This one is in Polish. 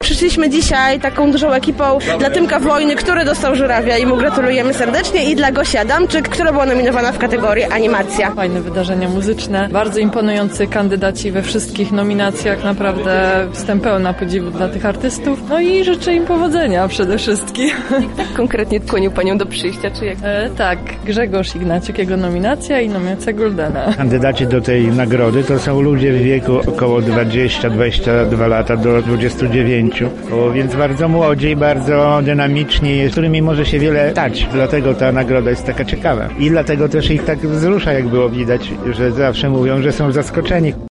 przyszliśmy dzisiaj taką dużą ekipą dla Tymka Wojny, który dostał żurawia i mu gratulujemy serdecznie, i dla Gosi Adamczyk, która była nominowana w kategorii animacja. Fajne wydarzenia muzyczne, bardzo imponujący kandydaci we wszystkich nominacjach, naprawdę jestem pełna podziwu dla tych artystów, no i życzę im powodzenia przede wszystkim. Tak konkretnie skłonił Panią do przyjścia, czy jak? Tak, Grzegorz Ignaciuk, jego nominacja i nominacja Goldena. Kandydaci do tej nagrody to są ludzie w wieku około 20-22 lata do 29, więc bardzo młodzi, bardzo dynamiczni, z którymi może się wiele stać. Dlatego ta nagroda jest taka ciekawa. I dlatego też ich tak wzrusza, jak było widać, że zawsze mówią, że są zaskoczeni.